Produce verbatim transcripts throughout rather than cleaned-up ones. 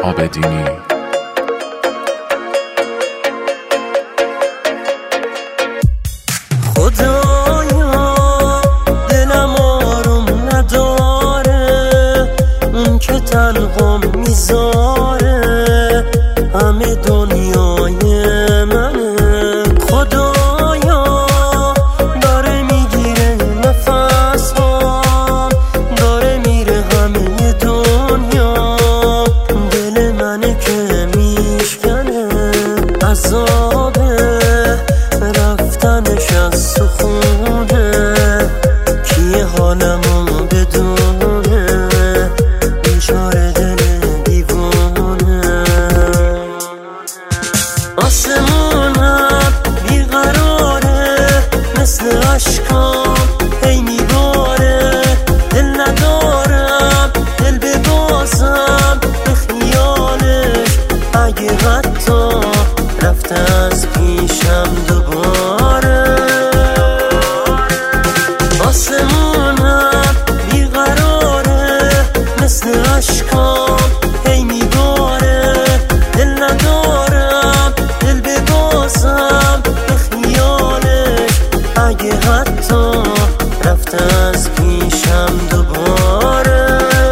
عابدینی. خدایا دلم آروم نداره، اون که تنها میذاره همه دنیای منه. خدایا داره میگیره نفس ها، داره میره همه دنیا، دل منه که میشکنه عذابه رفتنش از سخونه. کیه حالمو بدونه بیچاره دل دیوونه. آسمونم بیقراره مثل عشقام هی میباره، دل ندارم دل ببازم به خیالش، اگه حتی رفته از پیشم دوباره. آسمونم بیقراره مثل عشقام هی میباره، دل ندارم دل ببازم به خیالش، اگه حتی رفته از پیشم دوباره.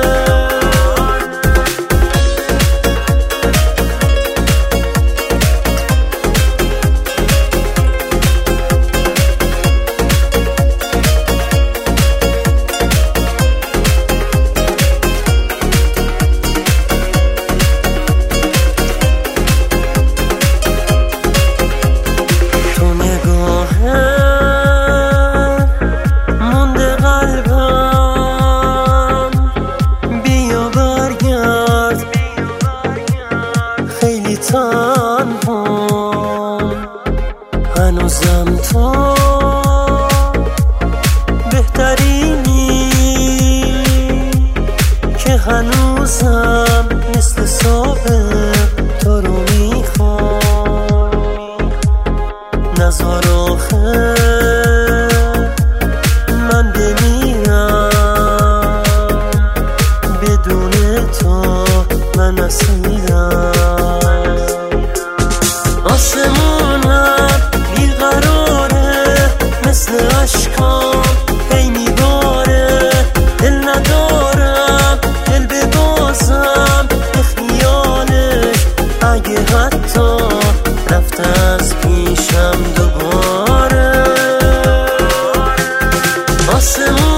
هنوزم تو بهترینی که هنوزم مثل سابق تو رو میخوام. نزار آخه من بمیرم، بدون تو من اسیرم. آسمونم بیقراره مثل عشقام هی میباره، دل ندارم دل ببازم به خیالش، اگه حتی رفته از پیشم دوباره. آسمون